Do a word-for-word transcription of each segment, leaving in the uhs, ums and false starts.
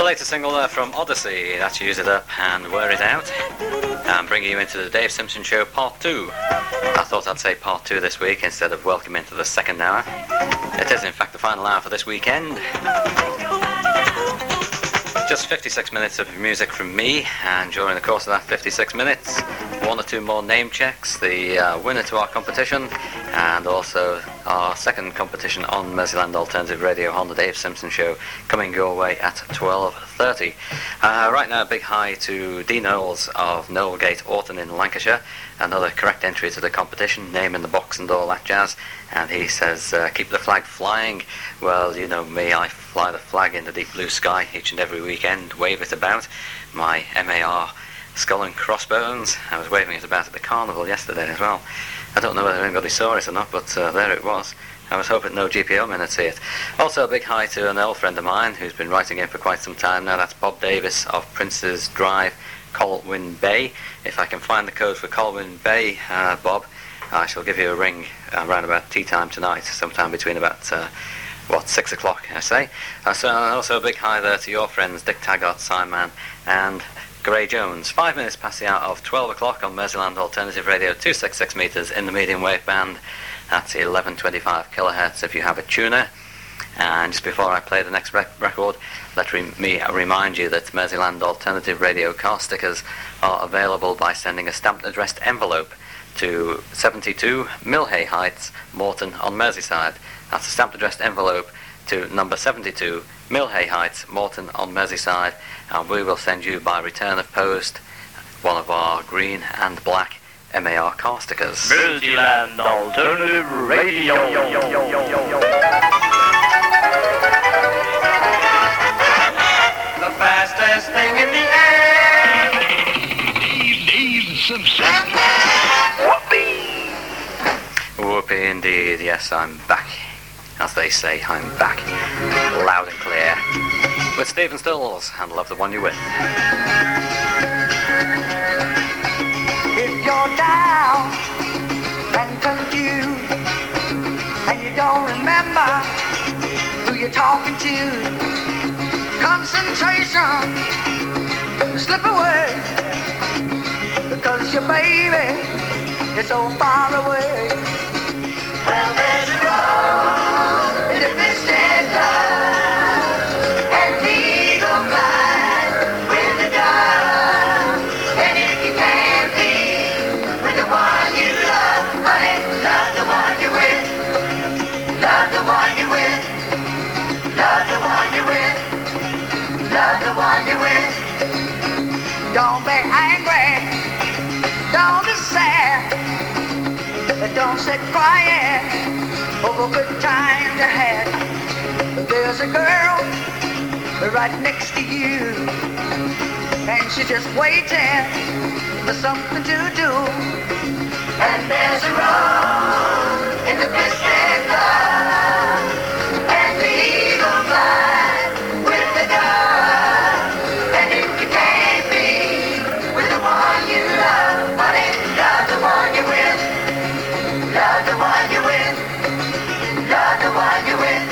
latest single there from Odyssey, that's Use It Up and Wear It Out, and bringing you into the Dave Simpson Show Part two. I thought I'd say Part two this week instead of welcome into the second hour. It is in fact the final hour for this weekend. Just fifty-six minutes of music from me, and during the course of that fifty-six minutes, one or two more name checks, the uh, winner to our competition, and also our second competition on Merseyland Alternative Radio on the Dave Simpson Show, coming your way at twelve thirty. Uh, right now, a big hi to D. Knowles of Knowlegate, Orton in Lancashire. Another correct entry to the competition, name in the box and all that jazz. And he says, uh, keep the flag flying. Well, you know me, I fly the flag in the deep blue sky each and every weekend, wave it about. My M A R Skull and Crossbones. I was waving it about at the carnival yesterday as well. I don't know whether anybody saw it or not, but uh, there it was. I was hoping no G P O men would see it. Also a big hi to an old friend of mine who's been writing in for quite some time now. That's Bob Davis of Prince's Drive, Colwyn Bay. If I can find the code for Colwyn Bay, uh, Bob, I shall give you a ring uh, around about tea time tonight, sometime between about, uh, what, six o'clock, I say. Uh, so also a big hi there to your friends, Dick Taggart, Simon, and Gray Jones. Five minutes past the hour of twelve o'clock on Merseyland Alternative Radio, two sixty-six metres in the medium wave band. That's eleven twenty-five kilohertz if you have a tuner. And just before I play the next rec- record, let re- me remind you that Merseyland Alternative Radio car stickers are available by sending a stamped addressed envelope to seventy-two Millhay Heights, Morton on Merseyside. That's a stamped addressed envelope to number seventy-two Millhay Heights, Morton on Merseyside, and we will send you by return of post one of our green and black M A R car stickers. Merseyland Alternative Radio. The fastest thing in the air. Dave, Dave Simpson. Whoopee. Whoopee indeed, yes, I'm back. As they say, I'm back. Loud and clear. With Stephen Stills and Love the One You're With. If you're down and confused and you don't remember who you're talking to, concentration slip away because your baby is so far away. Well, there's a road in the distant clouds and eagle flies with the dawn. And if you can't be with the one you love, honey, love the one you're with. Love the one you're with. Love the one you're with. Love the one you're with. Don't be angry. Don't be sad. Don't sit crying over good times you had. There's a girl right next to you, and she's just waiting for something to do. And there's a road in the distant clouds, and the eagle flies with the dawn. And if you can't be with the one you love, honey, love the one you're with. Love the one you're with. Love the one you're with.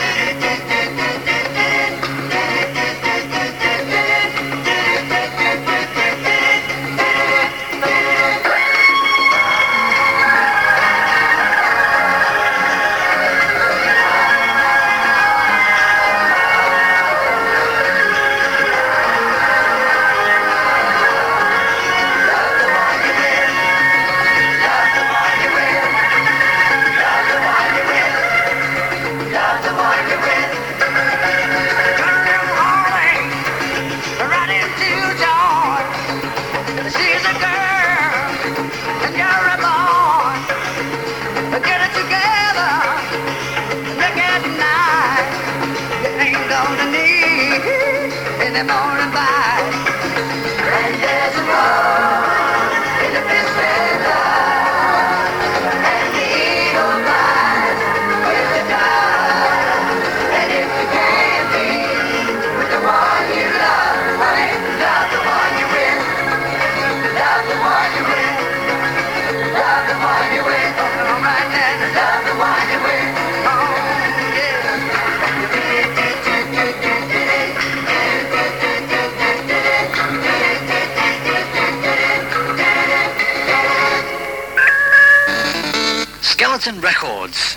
Skeleton Records.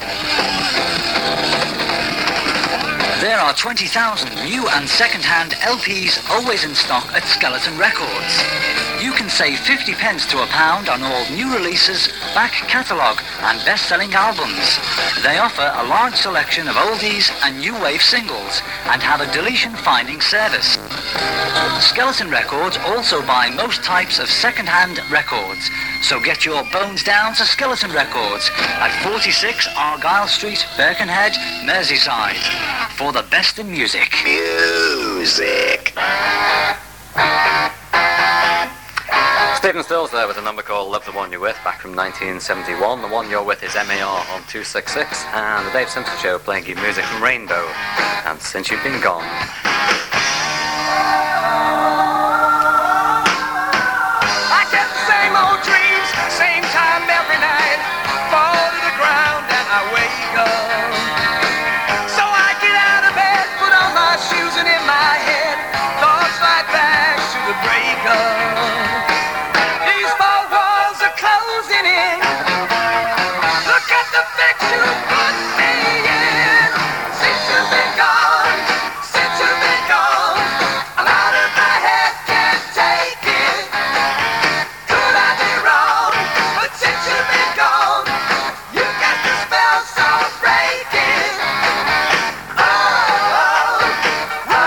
There are twenty thousand new and second-hand L Ps always in stock at Skeleton Records. You can save fifty pence to a pound on all new releases, back catalogue and best-selling albums. They offer a large selection of oldies and new wave singles and have a deletion finding service. Skeleton Records also buy most types of second-hand records, so get your bones down to Skeleton Records at forty-six Argyle Street, Birkenhead, Merseyside, for the best in music. Music. Stephen Stills there with a number called Love the One You're With, back from nineteen seventy-one. The one you're with is M A R on two sixty-six, and the Dave Simpson Show playing you music from Rainbow, and Since You've Been Gone. I get the same old dreams, same time every night. Fall to the ground and I wake up. So I get out of bed, put on my shoes, and in my head thoughts like back to the breakup. These four walls are closing in. Look at the fix you put me in. Since you've been gone, since you've been gone, I'm out of my head, can't take it. Could I be wrong? But since you've been gone, you got the spell so breaking. Oh, oh, oh,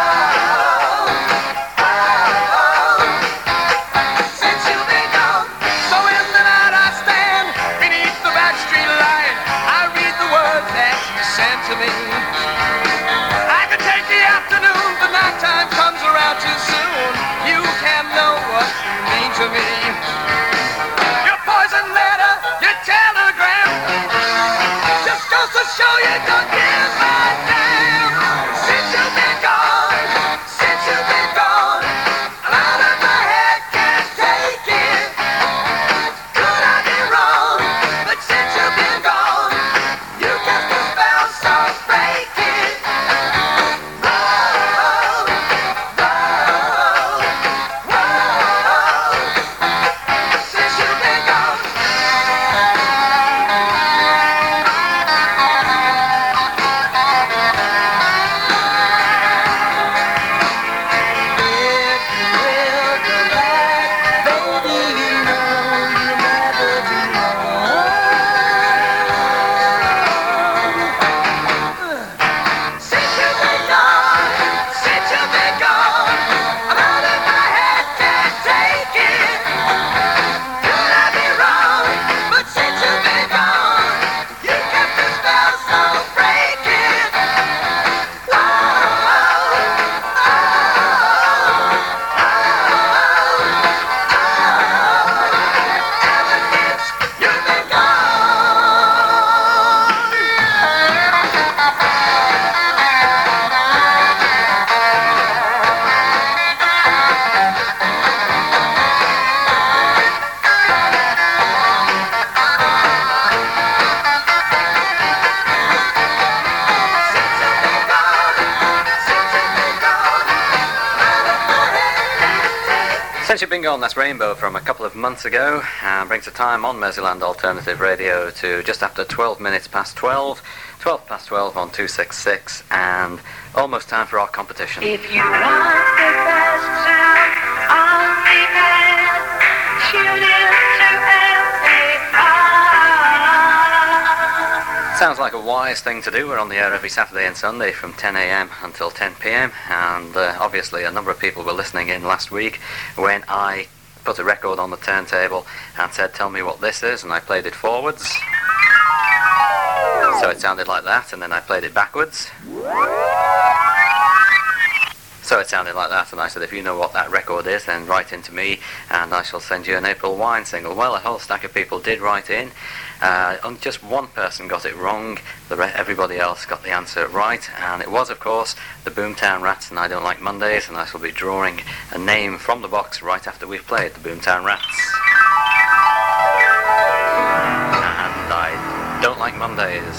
oh. Since you've been gone, so in the night I stand beneath the back street light. I read the words that you sent to me. I could take the afternoon, but nighttime comes around too soon. You can't know what you mean to me. Your poison letter, your telegram, just goes to show you don't give a damn. Since you've been gone, since you've been gone, I'm out of my head, can't take it. Could I be wrong? But since you've been gone, you got the spell so breaking. Oh, oh, oh, oh. Since you've been gone. If you will come back, baby, you know you'll never be wrong. Since you've been gone, since you've been gone, I'm out of my head, can't take it. Could I be wrong? But since you've been gone, you got the spell so breaking. Oh, oh, oh, ever since you've been gone. Since you've been gone, since you've been gone, out of my head, can't take it. Since You've Been Gone, that's Rainbow from a couple of months ago, and brings the time on Merseyland Alternative Radio to just after twelve minutes past twelve, twelve past twelve on two sixty-six, and almost time for our competition. If you want the best sound on the net, tune in to M A R. Sounds like a wise thing to do. We're on the air every Saturday and Sunday from ten a.m. until ten p.m. and uh, obviously a number of people were listening in last week when I put a record on the turntable and said, tell me what this is, and I played it forwards. So it sounded like that, and then I played it backwards. So it sounded like that, and I said, if you know what that record is, then write in to me, and I shall send you an April Wine single. Well, a whole stack of people did write in. Uh, only just one person got it wrong. The re- everybody else got the answer right, and it was, of course, the Boomtown Rats, and I Don't Like Mondays, and I shall be drawing a name from the box right after we've played the Boomtown Rats. And I Don't Like Mondays.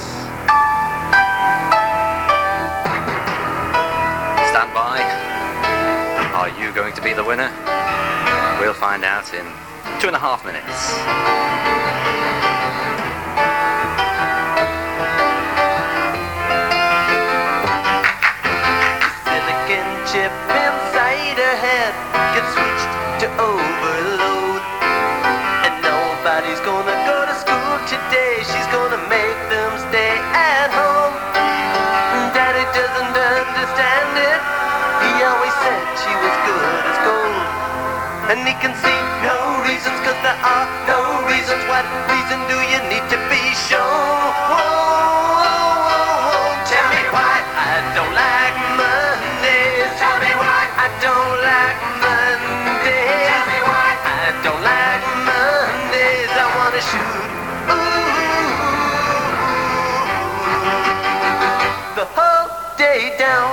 Stand by. Are you going to be the winner? We'll find out in two and a half minutes. chip inside her head gets switched to overload. And nobody's gonna go to school today. She's gonna make them stay at home. Daddy doesn't understand it. He always said she was good as gold. And he can see no reasons, cause there are no reasons. What reason do you need to be shown? Tell me why I don't like Mondays. Tell me why I don't like Mondays. Tell me why I don't like Mondays. I wanna shoot ooh, the whole day down.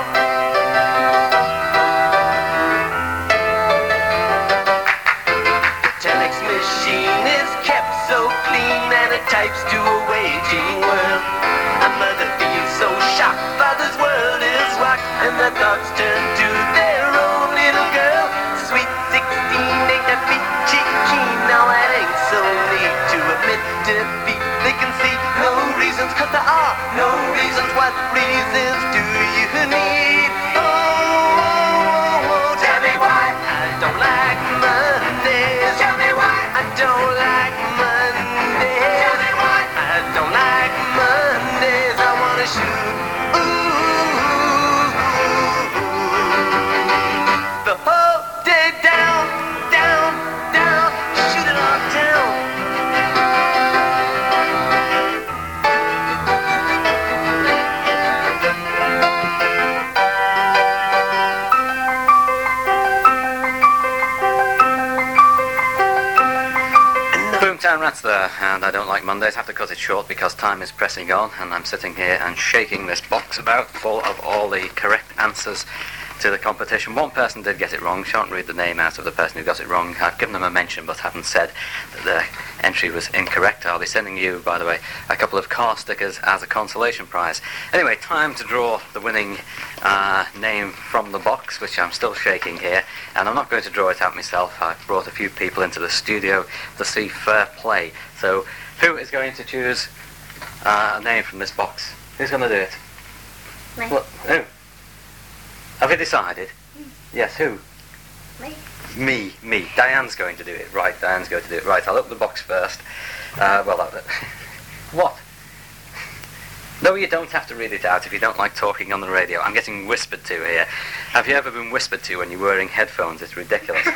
Machine is kept so clean and it types to a waging world. A mother feels so shocked, father's world is rocked, and the thoughts turn to their own little girl. Sweet sixteen ain't that peachy keen. Now that ain't so neat to admit defeat. They can see no reasons, cause there are no reasons. What reasons do you need? Oh, oh, oh, tell me why I don't like Mondays. Tell me why I don't like Mondays. Tell me why I don't like Mondays. I wanna shoot ooh, the whole day down, down, down. Shoot it on down. Boomtown Rats there, and I don't like Mondays. I have to cut it short because time is pressing on, and I'm sitting here and shaking this box about full of all the correct answers to the competition. One person did get it wrong. Shan't read the name out of the person who got it wrong. I've given them a mention but haven't said that the entry was incorrect. I'll be sending you, by the way, a couple of car stickers as a consolation prize. Anyway, time to draw the winning uh, name from the box, which I'm still shaking here, and I'm not going to draw it out myself. I've brought a few people into the studio to see fair play. So who is going to choose uh, a name from this box? Who's going to do it? Me. What? Who? Have you decided? Mm. Yes, who? Me. Me, me. Diane's going to do it. Right, Diane's going to do it. Right, I'll open the box first. Uh, well, that, what? No, you don't have to read it out if you don't like talking on the radio. I'm getting whispered to here. Have you ever been whispered to when you're wearing headphones? It's ridiculous.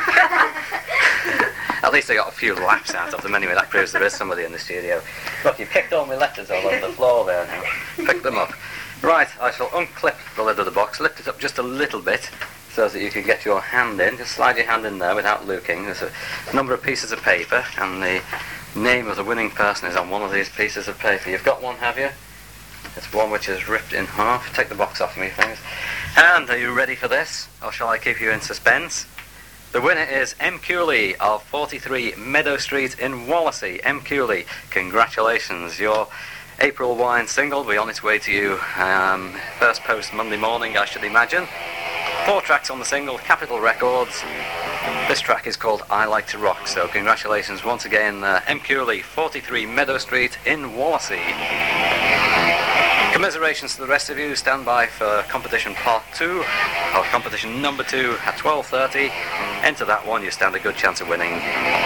At least I got a few laughs out of them anyway. That proves there is somebody in the studio. Look, you've kicked all my letters all over the floor there now. Pick them up. Right, I shall unclip the lid of the box, lift it up just a little bit so that you can get your hand in. Just slide your hand in there without looking. There's a number of pieces of paper, and the name of the winning person is on one of these pieces of paper. You've got one, have you? It's one which is ripped in half. Take the box off me, thanks. And are you ready for this, or shall I keep you in suspense? The winner is M. Cooley of forty-three Meadow Street in Wallasey. M. Cooley, congratulations. Your April Wine single will be on its way to you um, first post Monday morning, I should imagine. Four tracks on the single, Capitol Records. This track is called I Like to Rock, so congratulations once again, uh, M. Cooley, forty-three Meadow Street in Wallasey. Commiserations to the rest of you. Stand by for competition part two, or competition number two at twelve thirty. Enter that one, you stand a good chance of winning.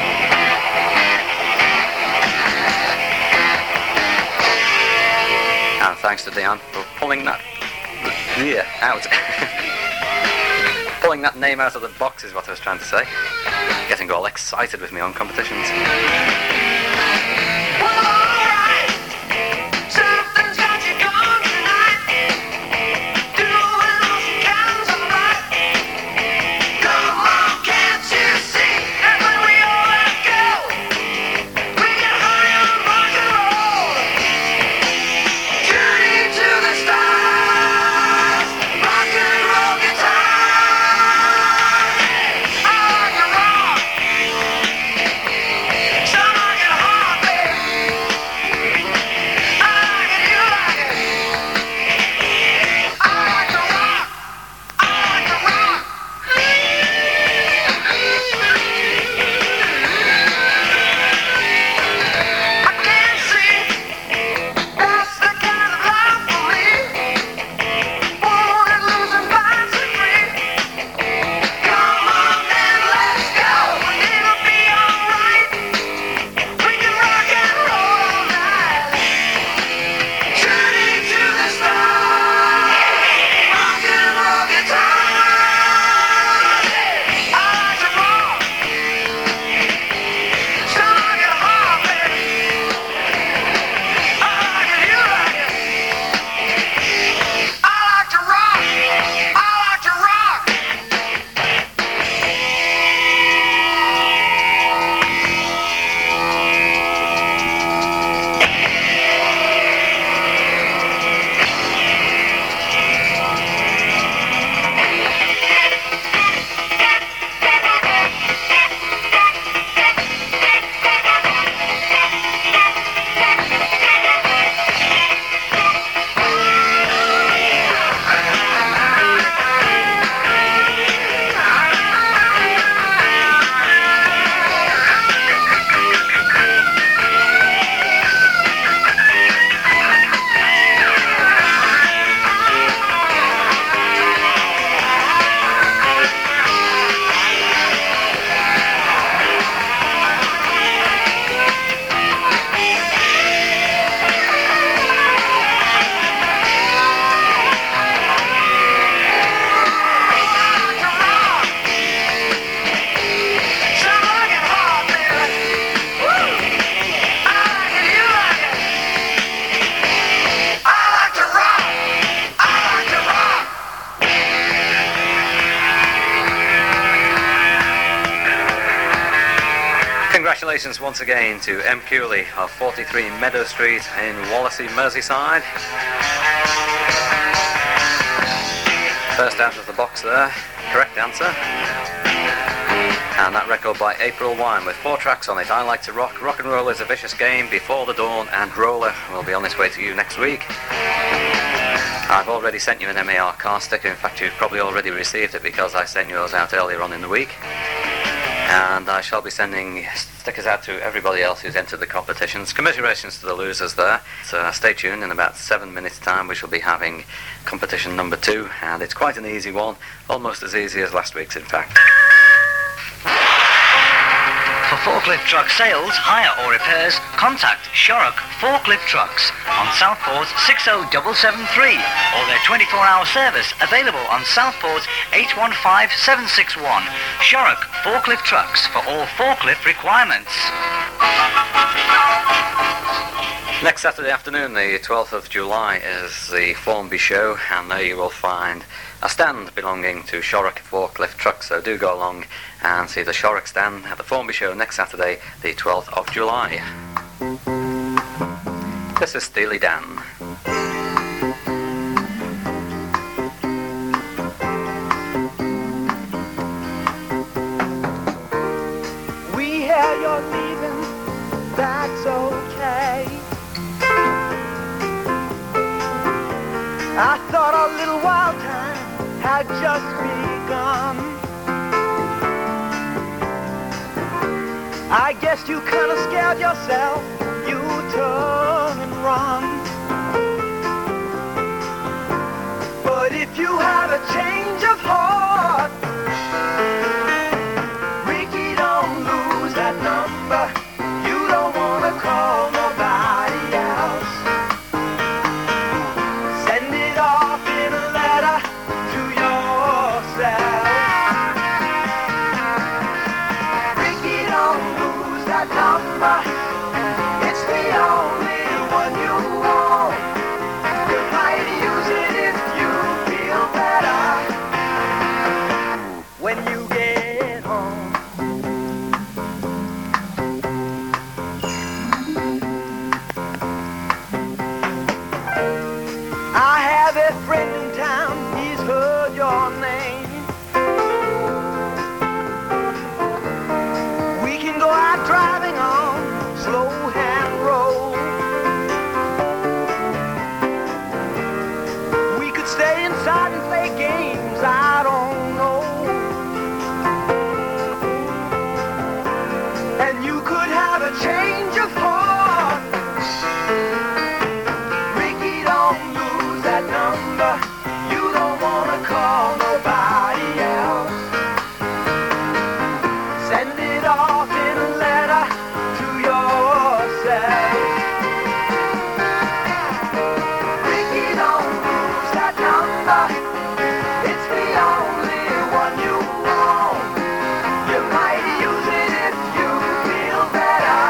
And thanks to Diane for pulling that yeah, out. Pulling that name out of the box is what I was trying to say. Getting all excited with my own competitions. Someone Congratulations once again to M. Cooley of forty-three Meadow Street in Wallasey, Merseyside. First out of the box there, correct answer. And that record by April Wine with four tracks on it. I Like to Rock, Rock and Roll is a Vicious Game, Before the Dawn, and Roller will be on its way to you next week. I've already sent you an M A R car sticker. In fact, you've probably already received it because I sent yours out earlier on in the week. And I shall be sending stickers out to everybody else who's entered the competitions. Commiserations to the losers there. So uh, stay tuned. In about seven minutes' time we shall be having competition number two, and it's quite an easy one, almost as easy as last week's in fact. For forklift truck sales, hire or repairs, contact Shorrock Forklift Trucks on Southport six oh seven seven three or their twenty-four hour service available on Southport eight one five seven six one. Shorrock Forklift Trucks for all forklift requirements. Next Saturday afternoon, the twelfth of July, is the Formby show, and there you will find a stand belonging to Shorrock Forklift Trucks, so do go along and see the Shorrock stand at the Formby show next Saturday, the twelfth of July. This is Steely Dan. We hear you're leaving, that's okay. I thought our little wild time had just begun. I guess you kinda scared yourself, you turn and run. But if you have a change of heart, Ricky, don't lose that number. You don't wanna call nobody else. Send it off in a letter to yourself. Ricky, don't lose that number. It's the only one you want. You might use it if you feel better when you get home. I have a friend in town, he's heard your name. We can go out driving on slow hand road. We could stay inside and play games, I don't know. And you could have a change of heart. Ricky, don't lose that number. You don't wanna call nobody else. Send it off in a letter to yourself. Ricky, don't lose that number. It's the only one you want. You might use it if you feel better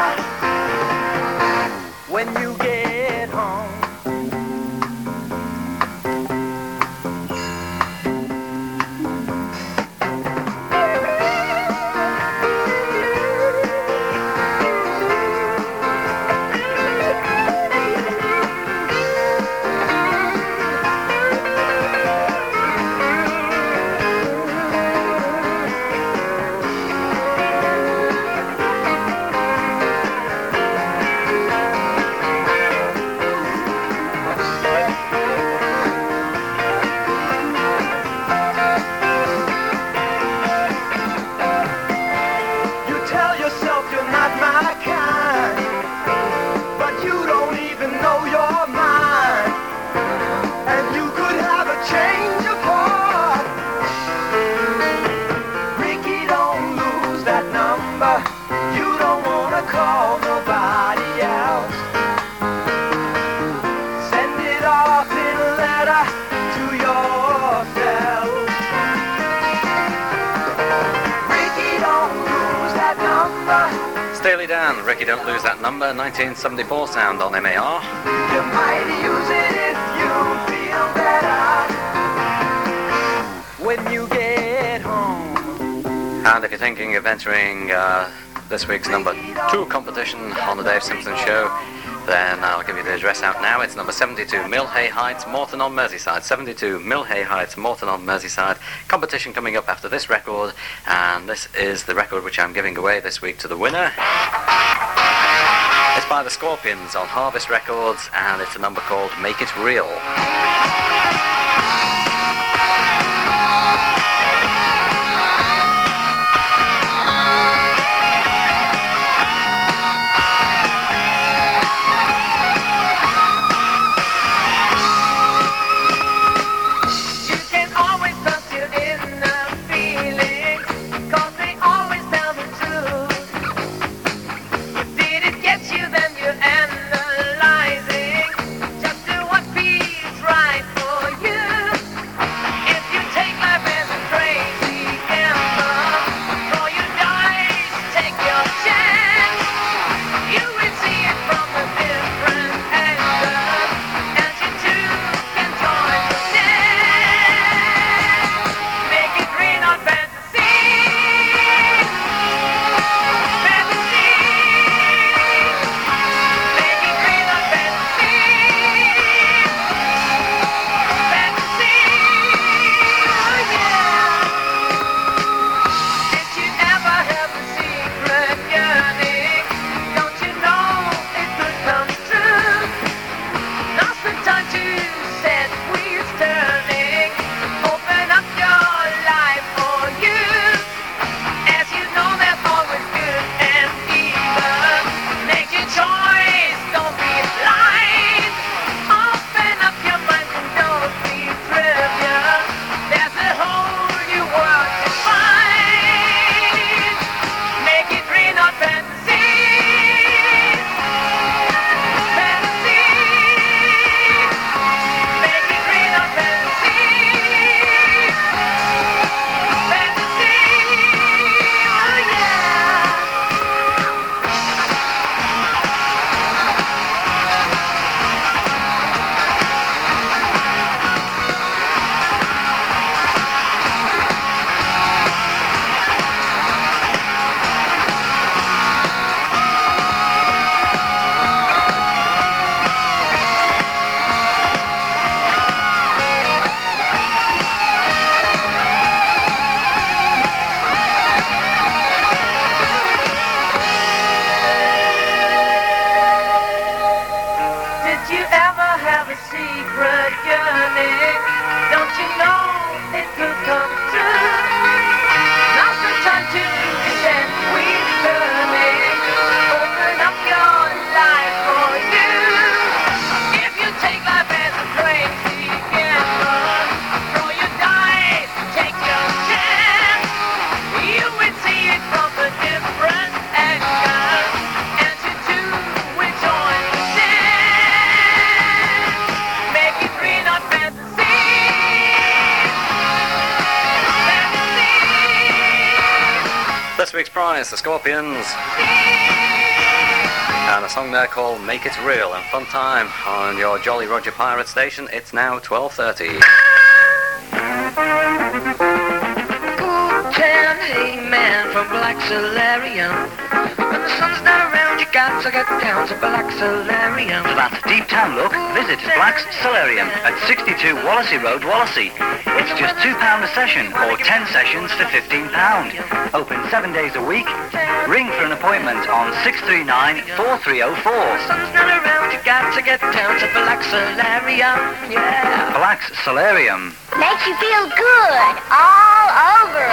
when you get home. You tell yourself you're not my kind, but you don't even know your mind. And you could have a change of heart. Ricky, don't lose that number. You don't wanna call nobody else. Send it off in a letter to yourself. Ricky, don't lose that number. Steely Dan, Ricky Don't Lose That Number, nineteen seventy-four sound on M A R. You might use it if you feel better when you get home. And if you're thinking of entering uh, this week's number two competition on the Dave Simpson Show, then I'll give you the address out now. It's number seventy-two Millhay Heights, Morton on Merseyside. seventy-two Millhay Heights, Morton on Merseyside. Competition coming up after this record, and this is the record which I'm giving away this week to the winner. It's by the Scorpions on Harvest Records, and it's a number called Make It Real. This week's prize, the Scorpions, and a song there called Make It Real. And fun time on your Jolly Roger Pirate station. It's now twelve thirty. Ten, hey man from Black Solarium. When the sun's not around, you got to get down to Black Solarium. For that deep town look, visit Black's Solarium at sixty-two Wallasey Road, Wallasey. It's just two pounds a session, or ten sessions for fifteen pounds. Open seven days a week. Ring for an appointment on six three nine, four three oh four. When the sun's not around, you got to get down to Black Solarium. Yeah. Black's Solarium. Makes you feel good all over.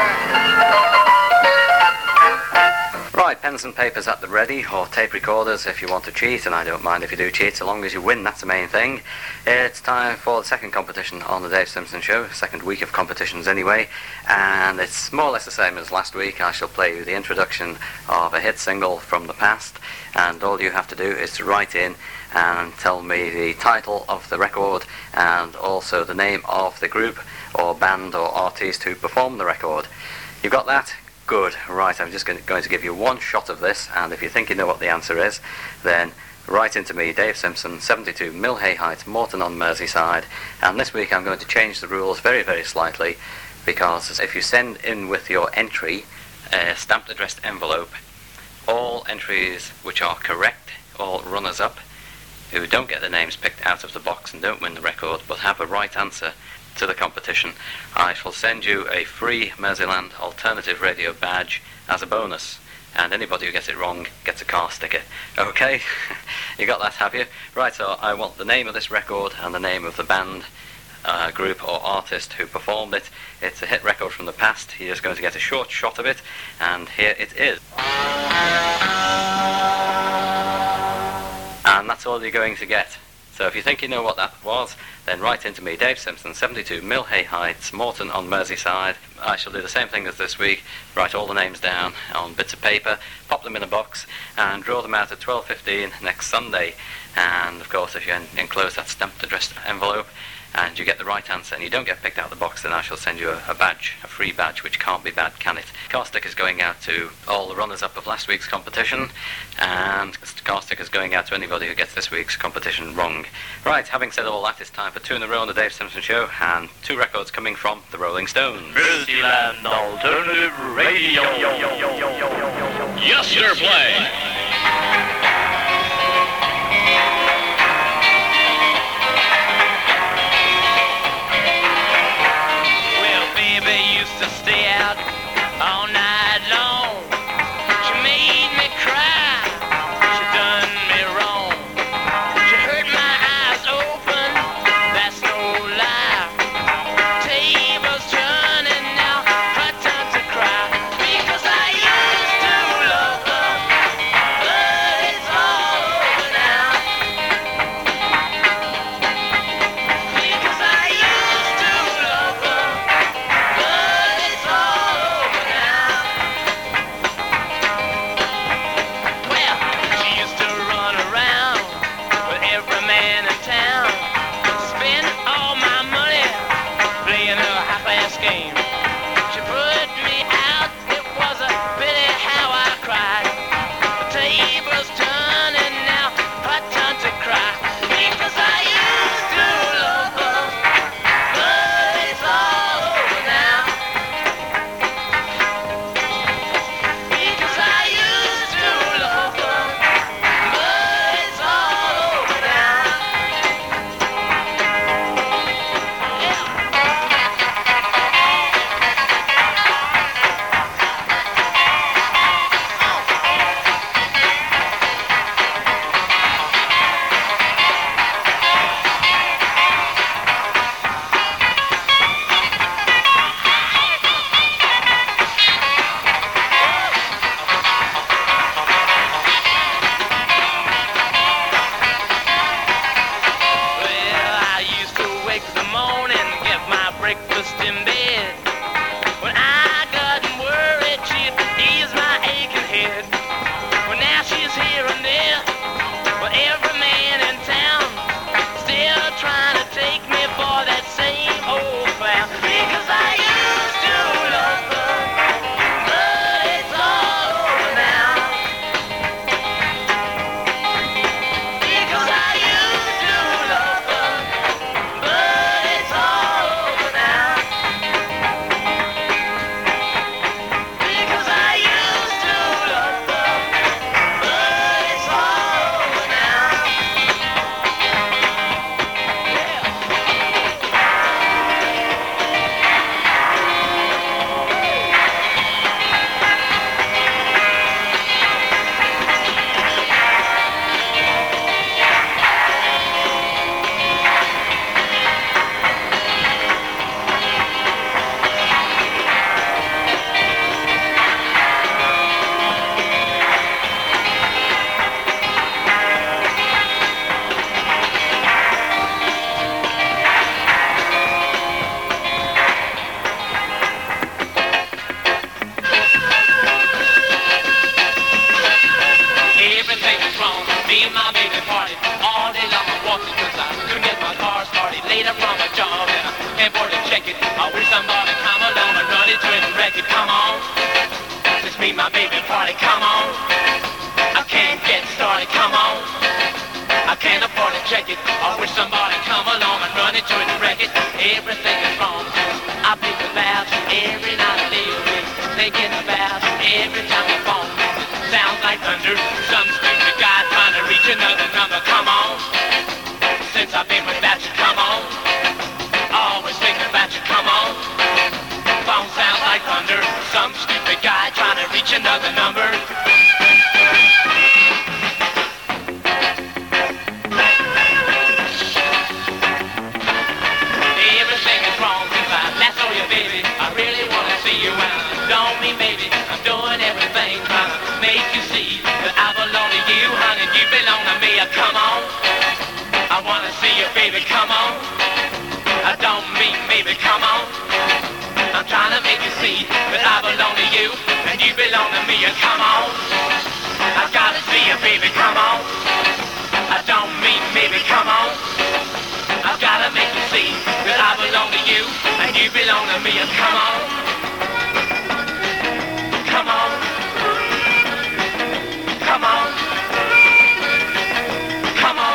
Right, pens and papers at the ready, or tape recorders if you want to cheat, and I don't mind if you do cheat, so long as you win, that's the main thing. It's time for the second competition on the Dave Simpson Show, second week of competitions anyway, and it's more or less the same as last week. I shall play you the introduction of a hit single from the past, and all you have to do is to write in and tell me the title of the record and also the name of the group or band or artist who performed the record. You got that? Good. Right, I'm just going to give you one shot of this, and if you think you know what the answer is, then write into me, Dave Simpson, seventy-two Millhay Heights, Morton on Merseyside. And this week I'm going to change the rules very, very slightly, because if you send in with your entry a stamped addressed envelope, all entries which are correct, all runners-up, who don't get their names picked out of the box and don't win the record, but have a right answer to the competition, I shall send you a free Merseyland Alternative Radio badge as a bonus. And anybody who gets it wrong gets a car sticker. Okay? You got that, have you? Right, so I want the name of this record and the name of the band, uh, group or artist who performed it. It's a hit record from the past. You're just going to get a short shot of it, and here it is. And that's all you're going to get. So if you think you know what that was, then write into me, Dave Simpson, seventy-two Millhay Heights, Morton on Merseyside. I shall do the same thing as this week, write all the names down on bits of paper, pop them in a box, and draw them out at twelve fifteen next Sunday. And of course, if you en- enclose that stamped addressed envelope, and you get the right answer and you don't get picked out of the box, then I shall send you a, a badge, a free badge, which can't be bad, can it? Car stickers going out to all the runners-up of last week's competition, and car stickers going out to anybody who gets this week's competition wrong. Right, having said all that, it's time for two in a row on the Dave Simpson Show, and two records coming from the Rolling Stones. Merseyland Alternative Radio. Yes, sir, play. To stay out all night long. She made me cry, she done me wrong. She hurt my eyes open, that's no lie. Tables turning now, her time to cry. Because I used to love her, but it's all over now. Because I used to love her, but it's all over now. Well, she used to run around with every man in town, spend all my money playing a high-class game. She put me out, it was a pity how I cried. The table's turning now, her time to cry. Because I used to love her, but it's all over now. Because I used to love her, but it's all over now. Well, I used to wake in the morning, get my breakfast in bed. When I got worried, she'd ease my aching head. Well, now she's here and there, but every man in town still trying to take me for that same old clown. Because I used to love her, but it's all over now. Because I used to love her, but it's all over now. Because I used to love her, but it's all over now. Everything was wrong, me and my baby party all day long. I walked it 'cause I couldn't get my car started. Later from a job and I can't afford to check it. I wish somebody come along and run into it and wreck it. Come on, it's me and my baby party. Come on, I can't get started. Come on, I can't afford to check it. I wish somebody come along and run into it and wreck it. Everything is wrong. I think about you every night I live with, thinking about you every time I phone. sounds like thunder. Some stupid guy trying to reach another number. Come on. Since I've been without you, come on. Always thinking about you, come on. Phone sounds like thunder. Some stupid guy trying to reach another number. Everything is wrong since I last saw you, baby. I really want to see you out. Don't me, baby. I'm doing everything trying to make you see that I belong to you, honey. You belong to me. Come on. I want to see you, baby. Come on. I don't mean maybe. Come on. I'm trying to make you see that I belong to you and you belong to me. Come on. I gotta see you, baby. Come on. I don't mean maybe. Come on. I've gotta make you see that I belong to you and you belong to me. Come on. Come on. Come on. Come on.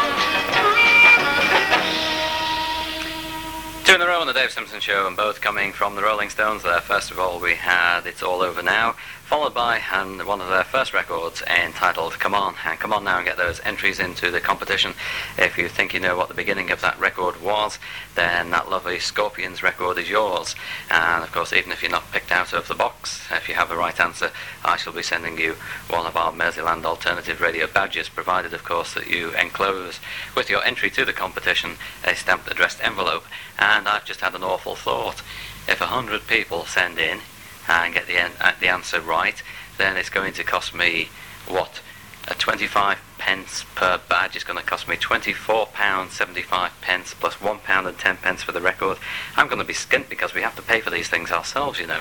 Two in a row on the Dave Simpson Show, and both coming from the Rolling Stones there. First of all, we had It's All Over Now, followed by and one of their first records entitled Come On. And come on now and get those entries into the competition. If you think you know what the beginning of that record was, then that lovely Scorpions record is yours. And of course, even if you're not picked out of the box, if you have the right answer, I shall be sending you one of our Merseyland Alternative Radio badges, provided of course that you enclose with your entry to the competition a stamped addressed envelope. And I've just had an awful thought. If a hundred people send in and get the, en- uh, the answer right, then it's going to cost me, what, a twenty-five pence per badge. It's going to cost me twenty-four pounds seventy-five pence plus one pound and ten pence for the record. I'm going to be skint because we have to pay for these things ourselves, you know.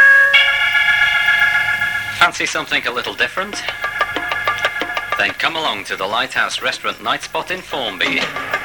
Fancy something a little different? Then come along to the Lighthouse Restaurant Night Spot in Formby.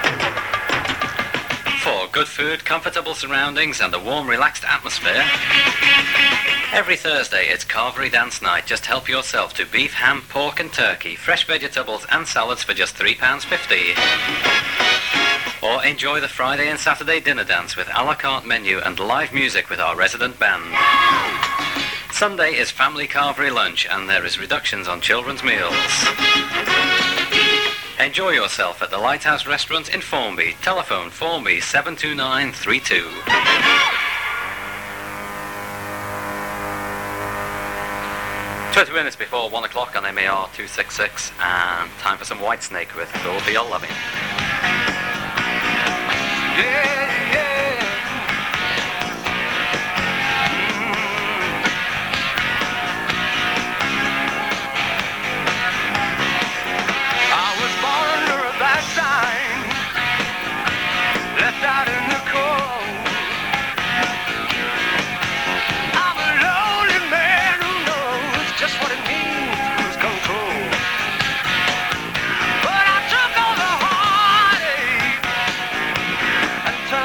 For good food, comfortable surroundings and a warm, relaxed atmosphere. Every Thursday it's Carvery Dance Night. Just help yourself to beef, ham, pork and turkey, fresh vegetables and salads for just three pounds fifty. Or enjoy the Friday and Saturday dinner dance with a la carte menu and live music with our resident band. Sunday is family carvery lunch and there is reductions on children's meals. Enjoy yourself at the Lighthouse Restaurant in Formby. Telephone Formby seven two nine three two. twenty minutes before one o'clock on M A R two sixty-six, and time for some Whitesnake with All Be Your Loving. Yeah, yeah. I was born under a bad sign, left out in the cold. I'm a lonely man who knows just what it means to lose control. But I took all the heartache and turned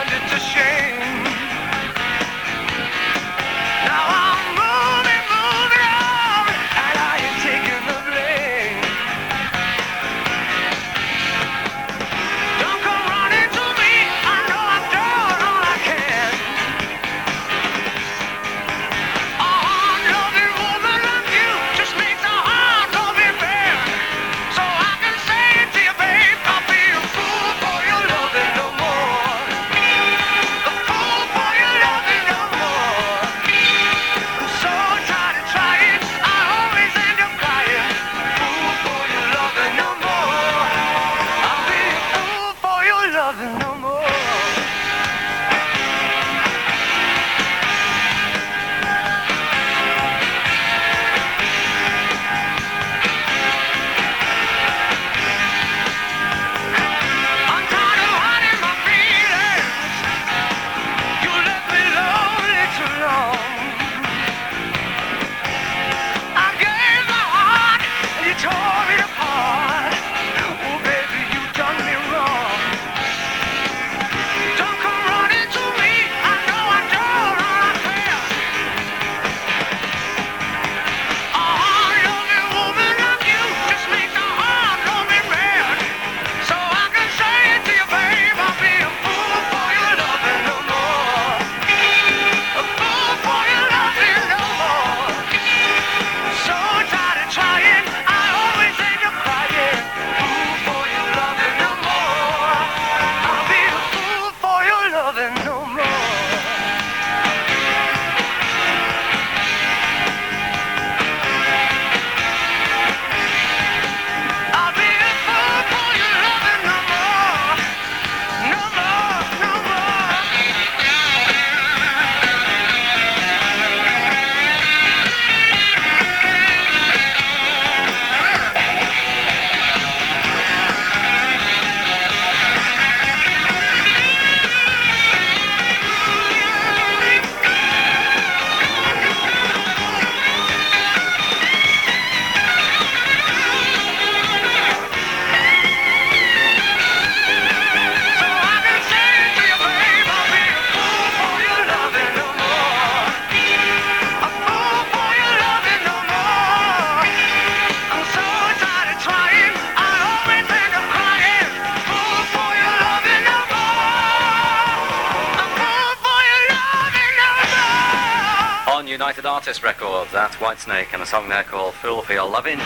United Artists record. That's Whitesnake and a song there called Fool for Your Lovin'.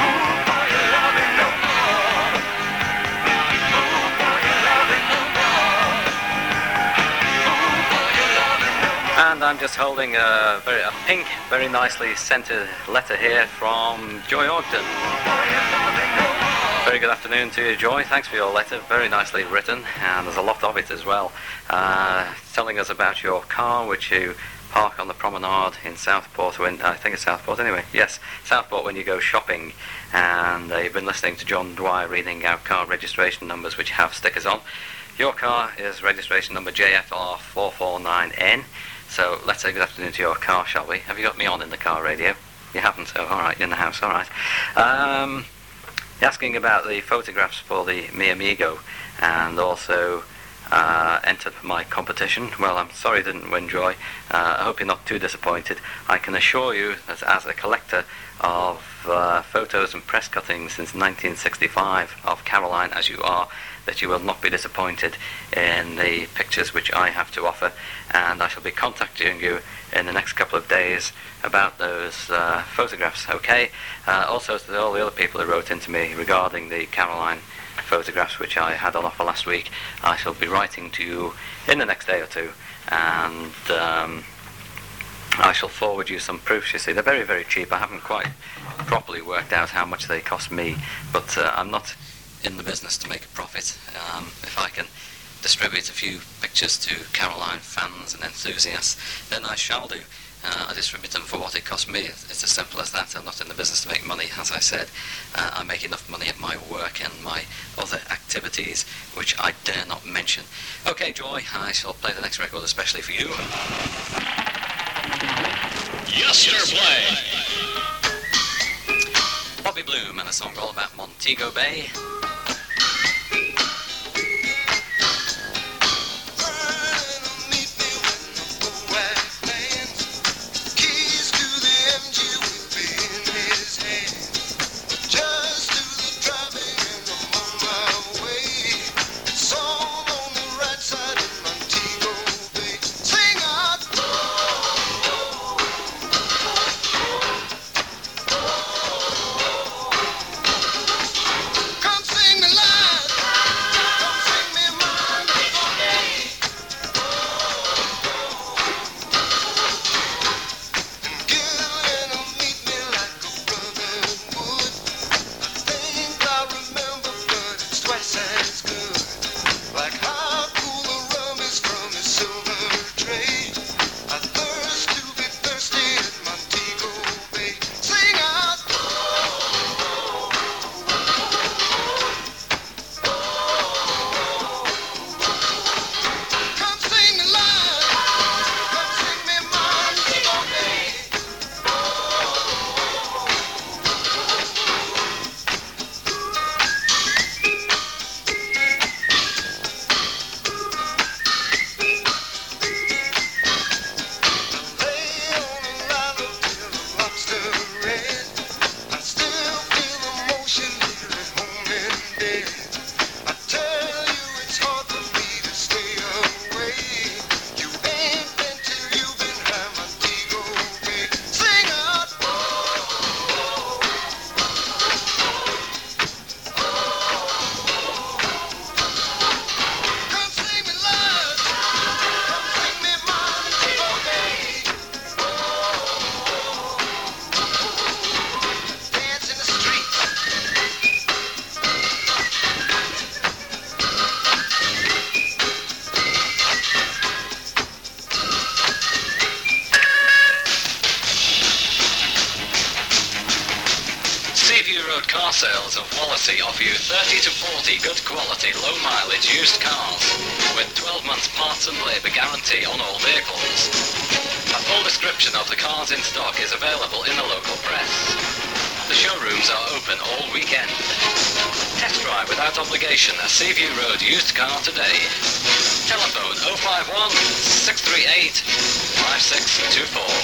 And I'm just holding a, very, a pink, very nicely scented letter here from Joy Ogden. Very good afternoon to you, Joy. Thanks for your letter. Very nicely written, and there's a lot of it as well. Uh, telling us about your car, which you park on the promenade in Southport, when I think it's Southport anyway. Yes, Southport when you go shopping. And uh, you've been listening to John Dwyer reading out car registration numbers which have stickers on. Your car is registration number J F R four four nine N. So let's say good afternoon to your car, shall we? Have you got me on in the car radio? You haven't, so all right, you're in the house, all right. Um, you're asking about the photographs for the Mi Amigo, and also uh, entered my competition. Well, I'm sorry I didn't win, Joy. Uh, I hope you're not too disappointed. I can assure you that as a collector of uh, photos and press cuttings since nineteen sixty-five of Caroline, as you are, that you will not be disappointed in the pictures which I have to offer, and I shall be contacting you in the next couple of days about those uh, photographs, okay? Uh, also to all the other people who wrote into me regarding the Caroline photographs which I had on offer last week, I shall be writing to you in the next day or two, and um, I shall forward you some proofs. You see, they're very, very cheap. I haven't quite properly worked out how much they cost me, but uh, I'm not in the business to make a profit. Um, if I can distribute a few pictures to Caroline fans and enthusiasts, then I shall do. Uh, I distribute them for what it cost me. It's as simple as that. I'm not in the business to make money, as I said. Uh, I make enough money at my work and my other activities, which I dare not mention. Okay, Joy, I shall play the next record especially for you. Yes, sir, play. Bobby Bloom and a song all about Montego Bay. Sales of Wallasey offer you thirty to forty good quality, low mileage used cars with twelve months parts and labour guarantee on all vehicles. A full description of the cars in stock is available in the local press. The showrooms are open all weekend. Test drive without obligation a Seaview Road used car today. Telephone oh five one, six three eight, five six two four.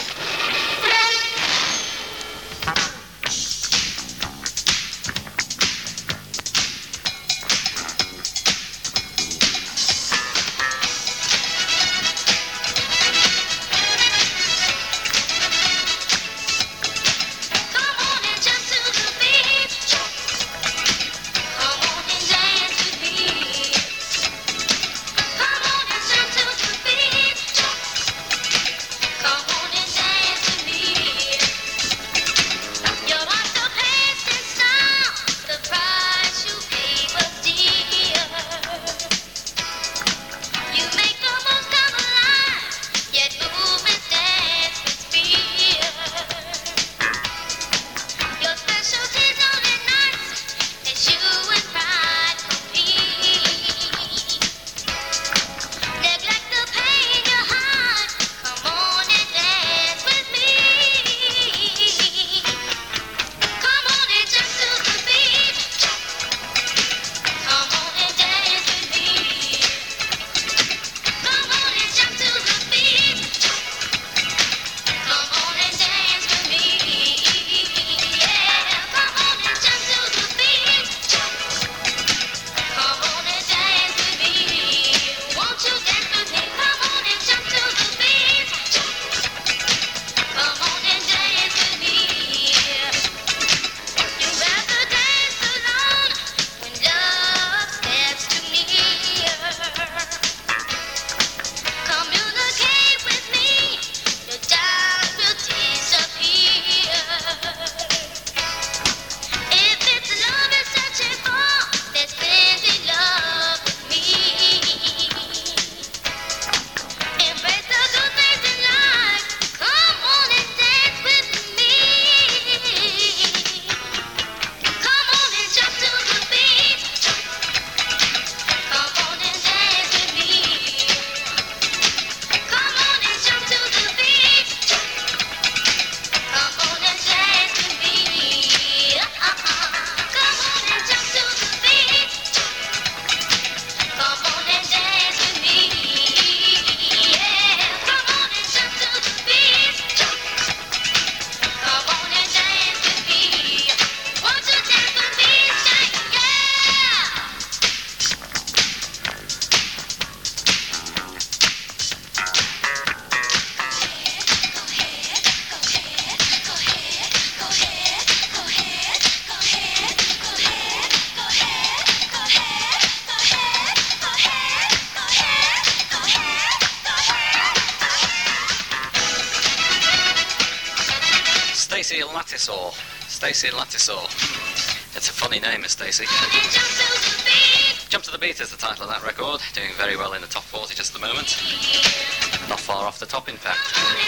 Stacey Lattisaw. Stacey Lattisaw. It's a funny name, is Stacey. Jump to the Beat is the title of that record. Doing very well in the top forty just at the moment. Not far off the top, in fact.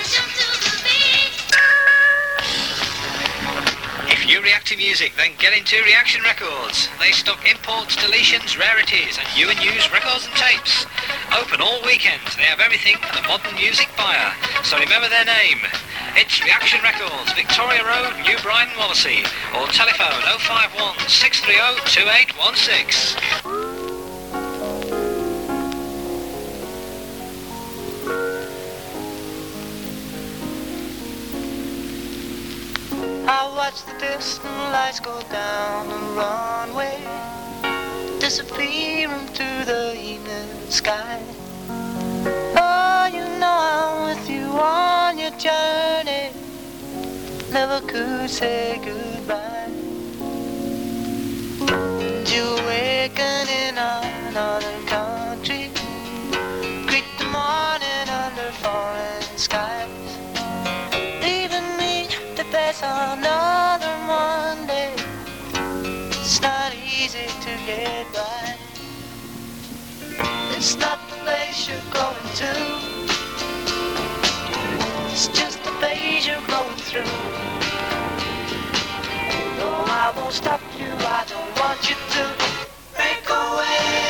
If you react to music, then get into Reaction Records. They stock imports, deletions, rarities, and new and used records and tapes. Open all weekends. They have everything for the modern music buyer. So remember their name. It's Reaction Records, Victoria Road, New Brighton, Wallasey. Or telephone oh five one, six three oh, two eight one six. I watch the distant lights go down the runway, disappearing through the evening sky. Oh, you know I'm with you on your journey, never could say goodbye. And you awaken in another country, greet the morning under foreign skies, leaving me to face another Monday. It's not easy to get by. It's not the place you're going to, it's just the phase you're going through. No, I won't stop you, I don't want you to break away.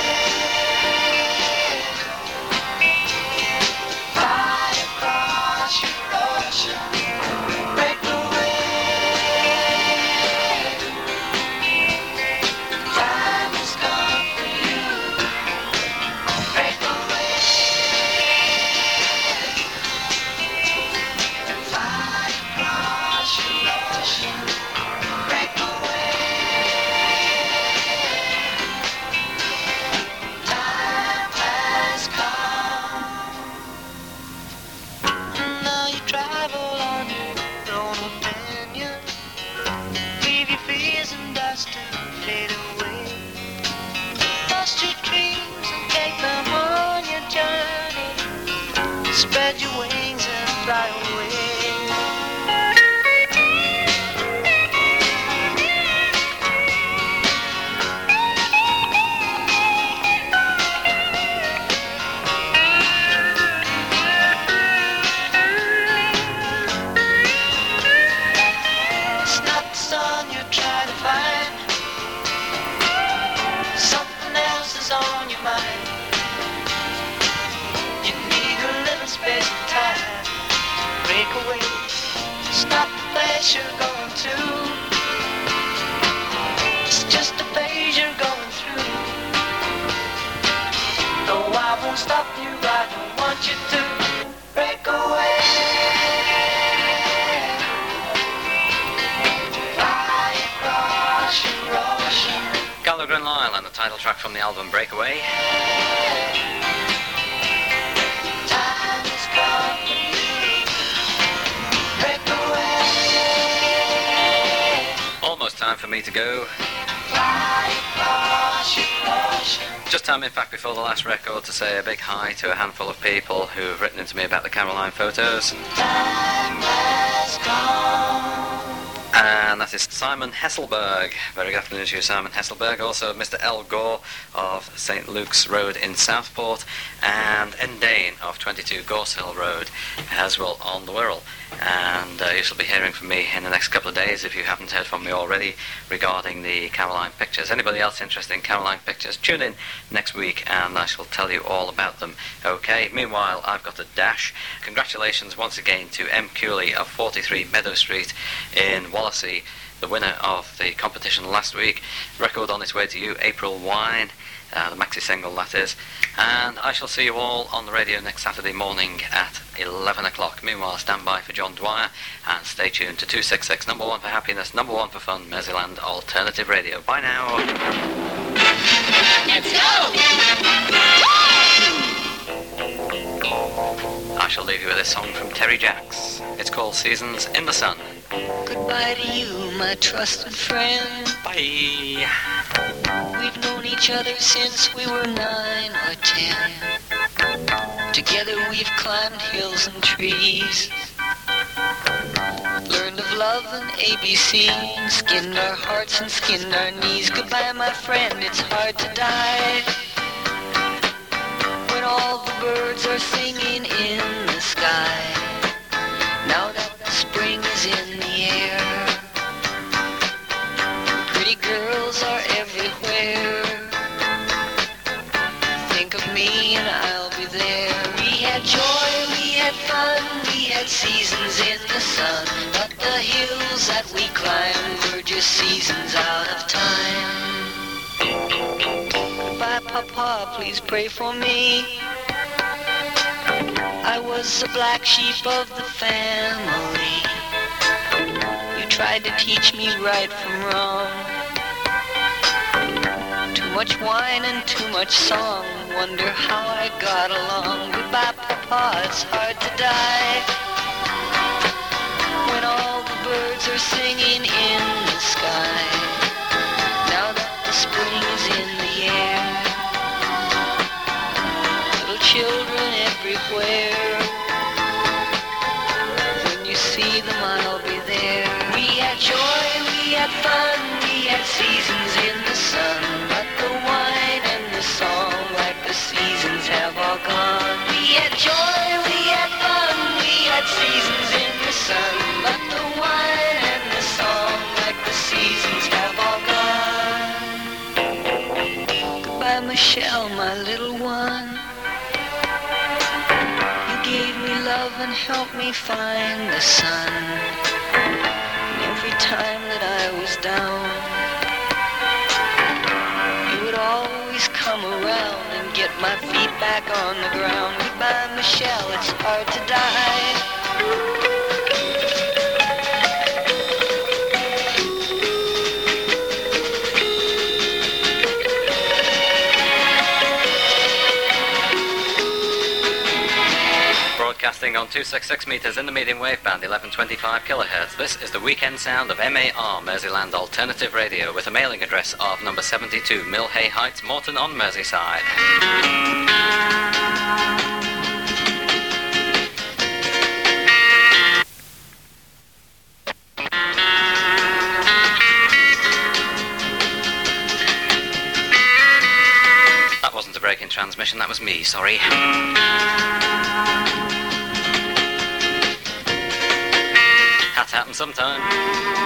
Fly across your ocean, break away. Time has come for you, break away. Fly across your ocean, break away. Time has come. Now you travel on your own opinion, leave your fears and dust to fade away. Lost your dreams and take them on your journey, spread your wings and fly away. It's not the sun you're trying to find, something else is on your mind. You need a little space and time, break away. It's not the place you're going to, it's just the phase you're going through. No, I won't stop you, I don't want you to break away. Fly across your ocean. Gallagher and Lyle and the title track from the album Breakaway. Time has come for you, break away. Almost time for me to go. Fly across your ocean. Just time, in fact, before the last record to say a big hi to a handful of people who've written into me about the Caroline photos. Time has come. And that is Simon Hesselberg. Very good afternoon to you, Simon Hesselberg. Also Mister L. Gore of Saint Luke's Road in Southport, and Endane of twenty-two Gorse Hill Road as well on the Wirral. And uh, you shall be hearing from me in the next couple of days, if you haven't heard from me already, regarding the Caroline pictures. Anybody else interested in Caroline pictures, tune in next week and I shall tell you all about them. Okay, meanwhile, I've got a dash. Congratulations once again to M. Cooley of forty-three Meadow Street in Wallasey, the winner of the competition last week. Record on its way to you, April Wine. Uh, the maxi single, that is. And I shall see you all on the radio next Saturday morning at eleven o'clock. Meanwhile, stand by for John Dwyer and stay tuned to two sixty-six, number one for happiness, number one for fun, Merseyland Alternative Radio. Bye now. Let's go! I shall leave you with this song from Terry Jacks. It's called Seasons in the Sun. Goodbye to you, my trusted friend. Bye. We've known each other since we were nine or ten. Together we've climbed hills and trees, learned of love and A B C, skinned our hearts and skinned our knees. Goodbye, my friend, it's hard to die when all the birds are singing in the sky. Now that the spring is in the air, pretty girls are everywhere. Think of me and I'll be there. We had joy, we had fun, we had seasons in the sun, but the hills that we climbed were just seasons out of time. Goodbye, Papa, please pray for me. I was the black sheep of the family. You tried to teach me right from wrong. Too much wine and too much song, wonder how I got along. Goodbye, Papa, it's hard to die when all the birds are singing in the sky. Now that the spring is in the air, little children everywhere. When you see them, I'll be there. We had joy, we had fun, we had seasons in the sun, but the wine and the song, like the seasons, have all gone. We had joy, we had fun, we had seasons in the sun, but the wine and the song, like the seasons, have all gone. Goodbye, Michelle, my little one. You gave me love and helped me find the sun. And every time that I was down, you would always come around and get my feet back on the ground. Goodbye, Michelle, it's hard to die. Broadcasting on two sixty-six meters in the medium wave band, eleven twenty-five kilohertz. This is the weekend sound of M A R, Merseyland Alternative Radio, with a mailing address of number seventy-two, Millhay Heights, Morton on Merseyside. That wasn't a break in transmission, that was me, sorry. Had to happen sometime.